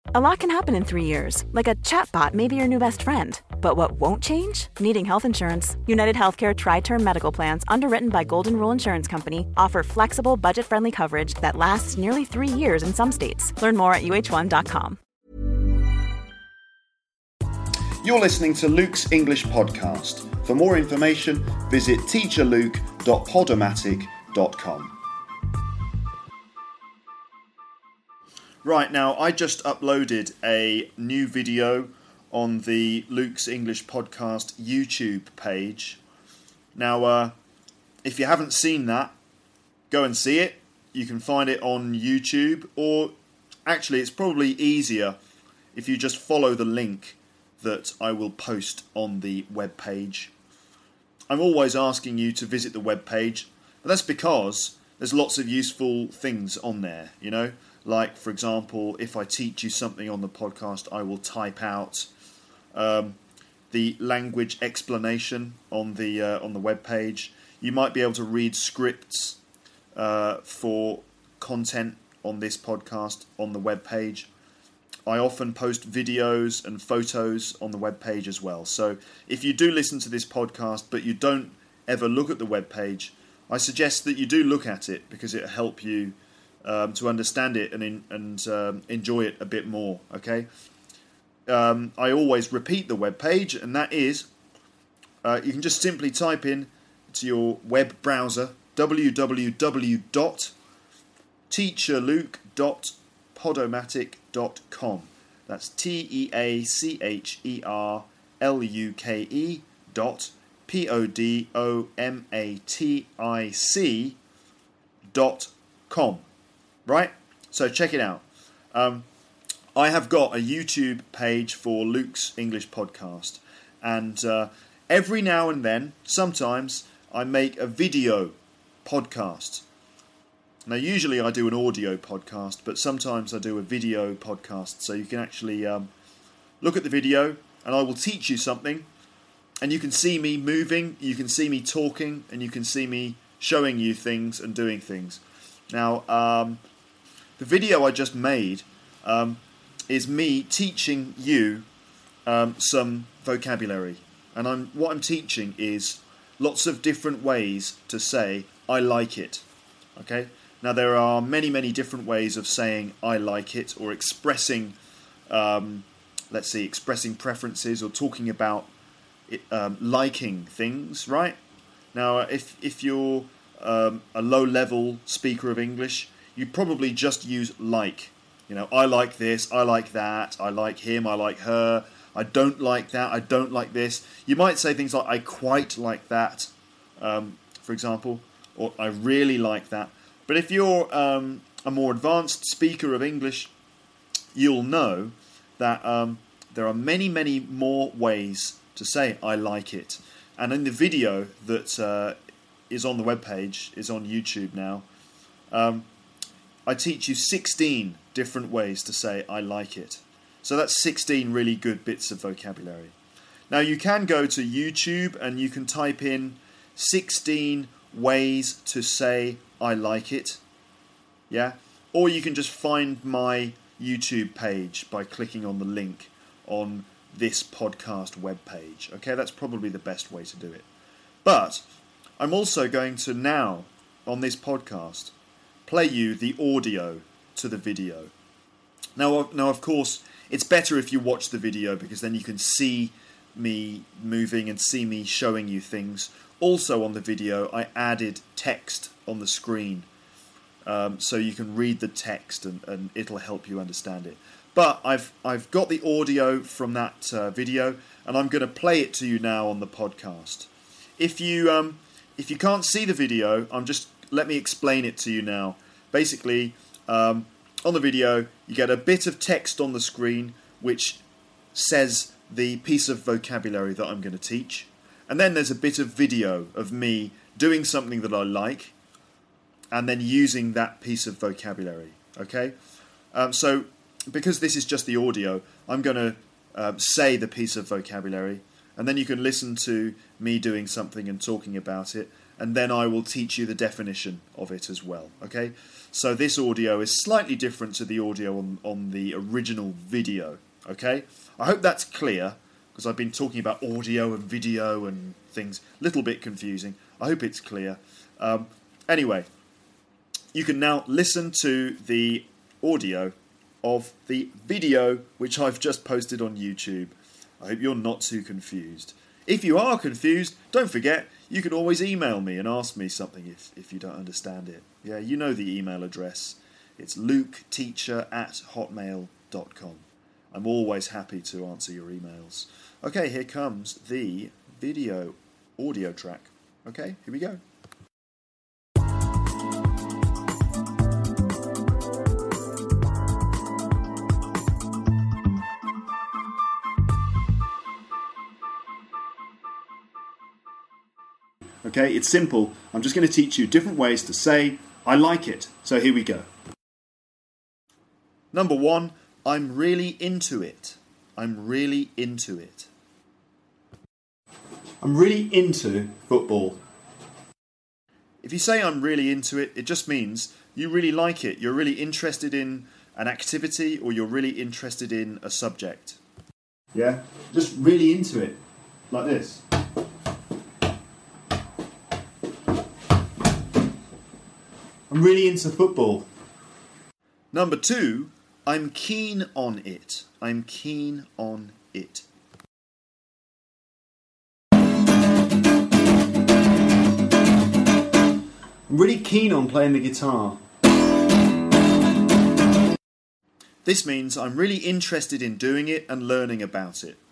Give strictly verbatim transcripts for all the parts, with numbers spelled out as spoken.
A lot can happen in three years, like a chatbot may be your new best friend. But what won't change? Needing health insurance. United Healthcare Tri-Term Medical Plans, underwritten by Golden Rule Insurance Company, offer flexible, budget-friendly coverage that lasts nearly three years in some states. Learn more at U H one dot com. You're listening to Luke's English Podcast. For more information, visit teacher luke dot podomatic dot com. Right, now I just uploaded a new video on the Luke's English Podcast YouTube page. Now, uh, if you haven't seen that, go and see it. You can find it on YouTube, or actually it's probably easier if you just follow the link that I will post on the web page. I'm always asking you to visit the web page, but that's because there's lots of useful things on there, you know? Like, for example, if I teach you something on the podcast, I will type out um, the language explanation on the uh, on the web page. You might be able to read scripts uh, for content on this podcast on the web page. I often post videos and photos on the web page as well. So if you do listen to this podcast but you don't ever look at the web page, I suggest that you do look at it, because it'll help you Um, to understand it and in, and um, enjoy it a bit more. Okay. Um, I always repeat the web page, and that is uh, you can just simply type in to your web browser w w w dot teacher luke dot podomatic dot com. That's T E A C H E R L U K E dot P O D O M A T I C dot com. Right? So check it out. Um, I have got a YouTube page for Luke's English Podcast. And uh, every now and then, sometimes, I make a video podcast. Now, usually I do an audio podcast, but sometimes I do a video podcast. So you can actually um, look at the video, and I will teach you something. And you can see me moving, you can see me talking, and you can see me showing you things and doing things. Now, um, the video I just made um, is me teaching you um, some vocabulary. And I'm, what I'm teaching is lots of different ways to say, I like it. Okay? Now, there are many, many different ways of saying, I like it, or expressing, um, let's see, expressing preferences, or talking about it, um, liking things, right? Now, if, if you're um, a low-level speaker of English, you probably just use like. You know, I like this, I like that, I like him, I like her, I don't like that, I don't like this. You might say things like, I quite like that, um, for example, or I really like that. But if you're um, a more advanced speaker of English, you'll know that um, there are many, many more ways to say I like it. And in the video that uh, is on the webpage, is on YouTube now, um, I teach you sixteen different ways to say I like it. So that's sixteen really good bits of vocabulary. Now you can go to YouTube and you can type in sixteen ways to say I like it. Yeah? Or you can just find my YouTube page by clicking on the link on this podcast webpage. Okay, that's probably the best way to do it. But I'm also going to now, on this podcast, play you the audio to the video. Now, now, of course, it's better if you watch the video, because then you can see me moving and see me showing you things. Also on the video, I added text on the screen, um, so you can read the text and, and it'll help you understand it. But I've I've got the audio from that uh, video, and I'm going to play it to you now on the podcast. If you um if you can't see the video, I'm just let me explain it to you now. Basically, um, on the video, you get a bit of text on the screen which says the piece of vocabulary that I'm going to teach. And then there's a bit of video of me doing something that I like and then using that piece of vocabulary. Okay? Um, so, because this is just the audio, I'm going to um, say the piece of vocabulary, and then you can listen to me doing something and talking about it. and then I will teach you the definition of it as well. Okay, so this audio is slightly different to the audio on, on the original video. Okay, I hope that's clear, because I've been talking about audio and video and things, a little bit confusing. I hope it's clear. Um, anyway, you can now listen to the audio of the video which I've just posted on YouTube. I hope you're not too confused. If you are confused, don't forget, you can always email me and ask me something if, if you don't understand it. Yeah, you know the email address. It's luketeacher at hotmail dot com. I'm always happy to answer your emails. Okay, here comes the video audio track. Okay, here we go. Okay, it's simple. I'm just going to teach you different ways to say, I like it. So here we go. Number one, I'm really into it. I'm really into it. I'm really into football. If you say I'm really into it, it just means you really like it. You're really interested in an activity, or you're really interested in a subject. Yeah, just really into it. Like this. I'm really into football. Number two, I'm keen on it. I'm keen on it. I'm really keen on playing the guitar. This means I'm really interested in doing it and learning about it.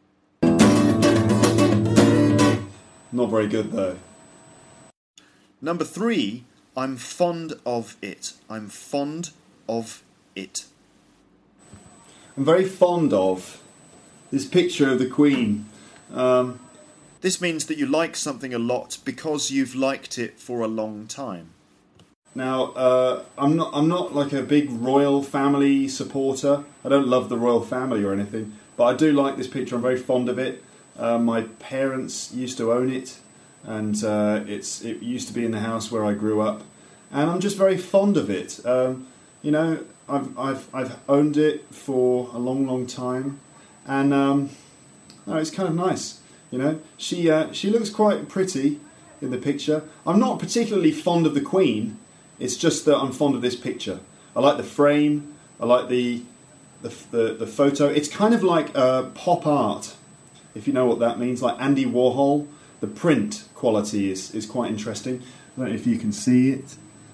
Not very good though. Number three, I'm fond of it. I'm fond of it. I'm very fond of this picture of the Queen. Um, This means that you like something a lot because you've liked it for a long time. now, uh, I'm not. I'm not like a big royal family supporter. I don't love the royal family or anything, but I do like this picture. I'm very fond of it. Uh, my parents used to own it, and uh, it's it used to be in the house where I grew up, and I'm just very fond of it. Um, you know, I've I've I've owned it for a long, long time, and um, no, it's kind of nice. You know, she uh, she looks quite pretty in the picture. I'm not particularly fond of the Queen. It's just that I'm fond of this picture. I like the frame. I like the the the, the photo. It's kind of like uh, pop art, if you know what that means. Like Andy Warhol. The print quality is is quite interesting. I don't know if you can see it.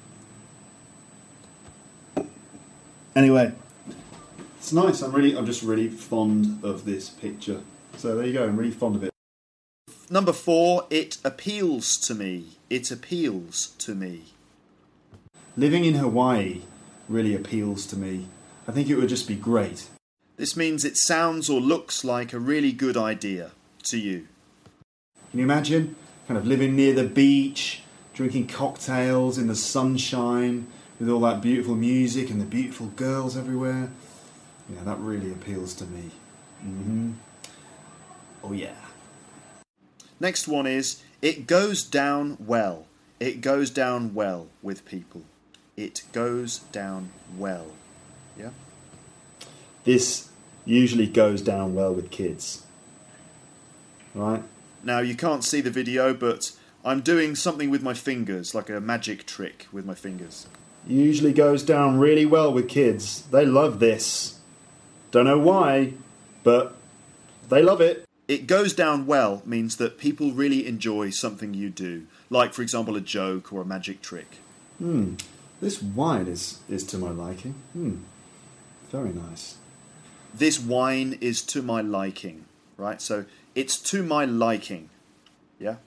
Anyway, it's nice. I'm really, I'm just really fond of this picture. So there you go. I'm really fond of it. Number four, it appeals to me. It appeals to me. Living in Hawaii really appeals to me. I think it would just be great. This means it sounds or looks like a really good idea to you. Can you imagine? Kind of living near the beach, drinking cocktails in the sunshine, with all that beautiful music and the beautiful girls everywhere. Yeah, that really appeals to me. Mm-hmm. Oh yeah. Next one is, it goes down well. It goes down well with people. It goes down well. Yeah? This usually goes down well with kids. Right? Now, you can't see the video, but I'm doing something with my fingers, like a magic trick with my fingers. Usually goes down really well with kids. They love this. Don't know why, but they love it. It goes down well means that people really enjoy something you do, like, for example, a joke or a magic trick. Hmm. This wine is, is to my liking. Hmm. Very nice. This wine is to my liking, right? So, it's to my liking. Yeah?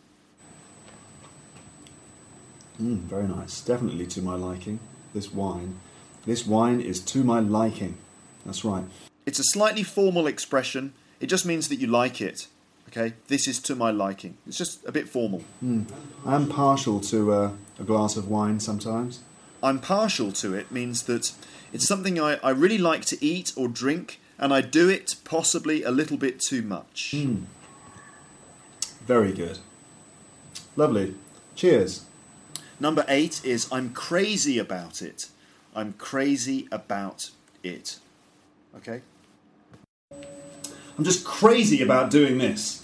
Hmm. Very nice. Definitely to my liking. This wine. This wine is to my liking. That's right. It's a slightly formal expression. It just means that you like it. Okay? This is to my liking. It's just a bit formal. Hmm. I'm partial to uh, a glass of wine sometimes. I'm partial to it means that it's something I, I really like to eat or drink, and I do it possibly a little bit too much. Mm. Very good. Lovely. Cheers. Number eight is I'm crazy about it. I'm crazy about it. Okay? I'm just crazy about doing this.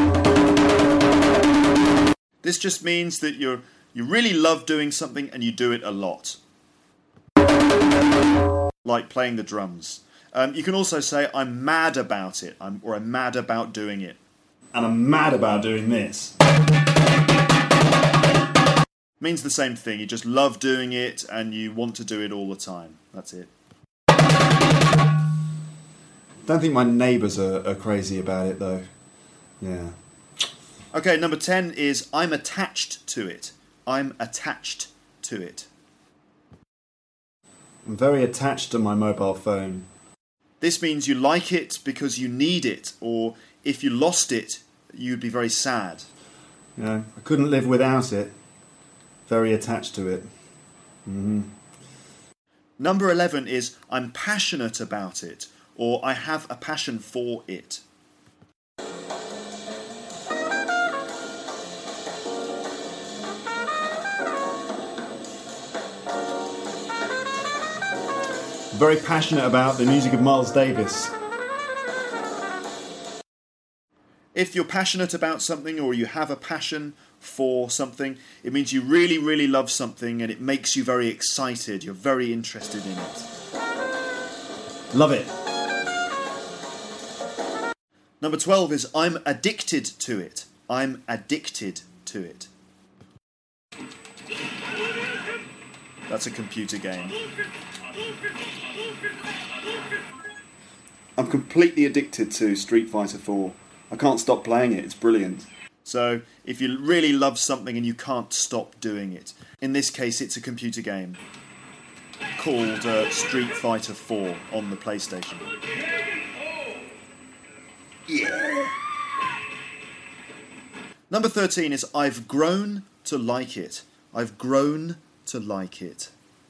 This just means that you're you really love doing something and you do it a lot. Like playing the drums. Um, you can also say I'm mad about it, I'm, or I'm mad about doing it. And I'm mad about doing this. Means the same thing. You just love doing it and you want to do it all the time. That's it. Don't think my neighbours are, are crazy about it though. Yeah. Okay, number ten is I'm attached to it. I'm attached to it. I'm very attached to my mobile phone. This means you like it because you need it, or if you lost it, you'd be very sad. You know, I couldn't live without it. Very attached to it. Mm-hmm. Number eleven is I'm passionate about it, or I have a passion for it. Very passionate about the music of Miles Davis. If you're passionate about something or you have a passion for something, it means you really, really love something and it makes you very excited. You're very interested in it. Love it. Number twelve is I'm addicted to it. I'm addicted to it. That's a computer game. I'm completely addicted to Street Fighter four. I can't stop playing it. It's brilliant. So, if you really love something and you can't stop doing it, in this case it's a computer game called uh, Street Fighter four on the PlayStation. Yeah. Number thirteen is I've grown to like it. I've grown to like it.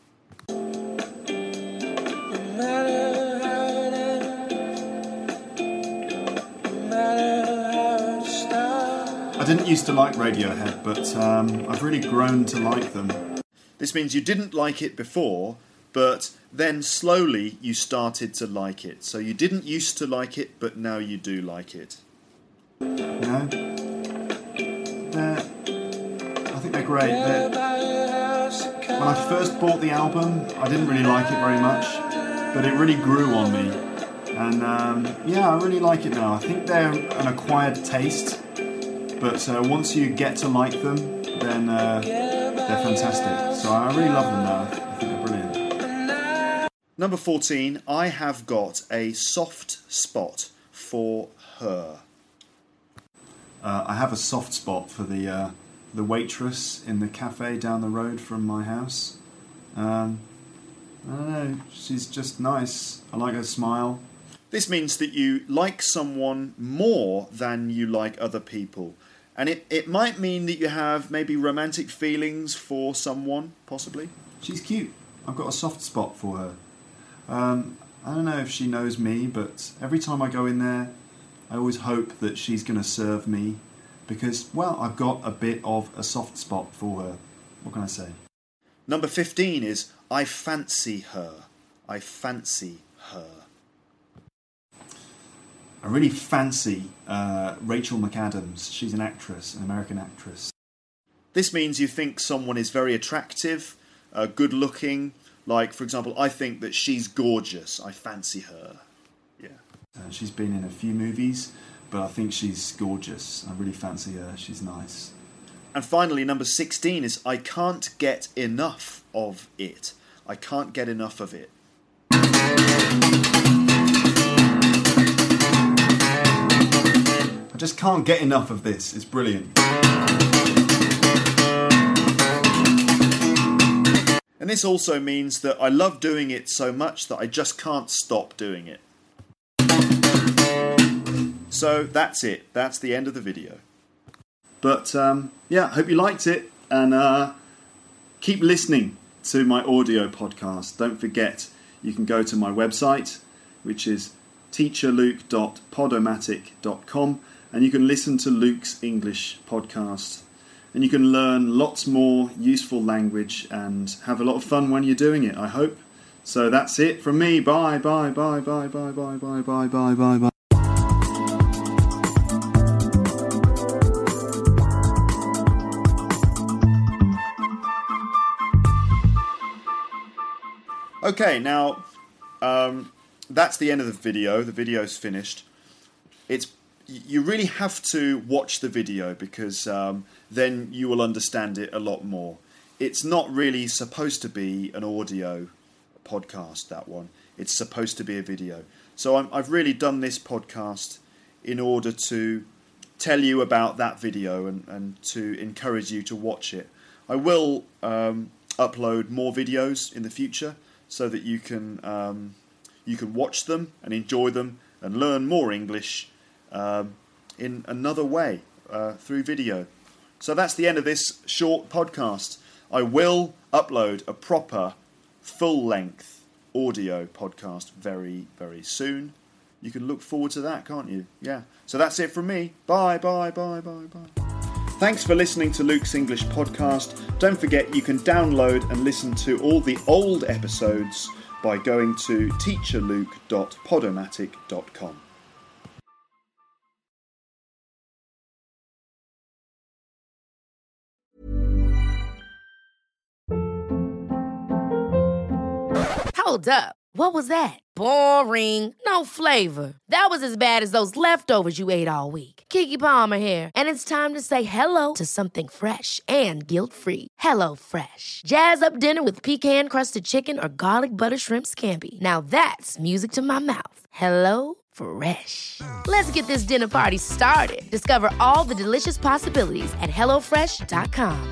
I didn't used to like Radiohead, but um, I've really grown to like them. This means you didn't like it before, but then slowly you started to like it. So you didn't used to like it, but now you do like it. You know? They're, I think they're great. They're, when I first bought the album, I didn't really like it very much, but it really grew on me. And um, yeah, I really like it now. I think they're an acquired taste. But uh, once you get to like them, then uh, they're fantastic. So I really love them now. I think they're brilliant. Number fourteen, I have got a soft spot for her. Uh, I have a soft spot for the uh, the waitress in the cafe down the road from my house. Um, I don't know, she's just nice. I like her smile. This means that you like someone more than you like other people. And it, it might mean that you have maybe romantic feelings for someone, possibly. She's cute. I've got a soft spot for her. Um, I don't know if she knows me, but every time I go in there, I always hope that she's going to serve me because, well, I've got a bit of a soft spot for her. What can I say? Number fifteen is I fancy her. I fancy her. I really fancy uh, Rachel McAdams. She's an actress, an American actress. This means you think someone is very attractive, uh, good looking. Like, for example, I think that she's gorgeous. I fancy her. Yeah. Uh, she's been in a few movies, but I think she's gorgeous. I really fancy her. She's nice. And finally, number sixteen is I can't get enough of it. I can't get enough of it. I just can't get enough of this. It's brilliant. And this also means that I love doing it so much that I just can't stop doing it. So that's it. That's the end of the video. But um, yeah, I hope you liked it. And uh, keep listening to my audio podcast. Don't forget, you can go to my website, which is teacher luke dot podomatic dot com. And you can listen to Luke's English podcast. and you can learn lots more useful language and have a lot of fun when you're doing it, I hope. So that's it from me. Bye, bye, bye, bye, bye, bye, bye, bye, bye, bye, bye. Okay, now um, that's the end of the video. The video's finished. It's you really have to watch the video because um, then you will understand it a lot more. It's not really supposed to be an audio podcast, that one. It's supposed to be a video. So I'm, I've really done this podcast in order to tell you about that video and, and to encourage you to watch it. I will um, upload more videos in the future, so that you can um, you can watch them and enjoy them and learn more English um, in another way uh, through video. So that's the end of this short podcast. I will upload a proper full-length audio podcast very, very soon. You can look forward to that, can't you? Yeah. So that's it from me. Bye, bye, bye, bye, bye. Thanks for listening to Luke's English Podcast. Don't forget you can download and listen to all the old episodes by going to teacher luke dot podomatic dot com. Hold up. What was that? Boring. No flavor. That was as bad as those leftovers you ate all week. Keke Palmer here, and it's time to say hello to something fresh and guilt-free. Hello Fresh. Jazz up dinner with pecan-crusted chicken or garlic butter shrimp scampi. Now that's music to my mouth. Hello Fresh. Let's get this dinner party started. Discover all the delicious possibilities at hello fresh dot com.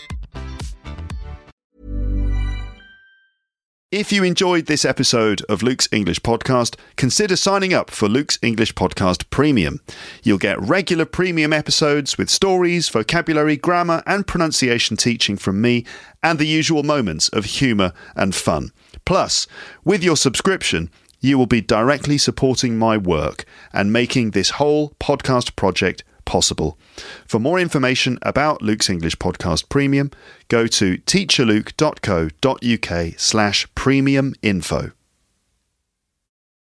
If you enjoyed this episode of Luke's English Podcast, consider signing up for Luke's English Podcast Premium. You'll get regular premium episodes with stories, vocabulary, grammar and pronunciation teaching from me and the usual moments of humour and fun. Plus, with your subscription, you will be directly supporting my work and making this whole podcast project possible. For more information about Luke's English Podcast Premium, go to teacher luke dot co dot uk slash premium info.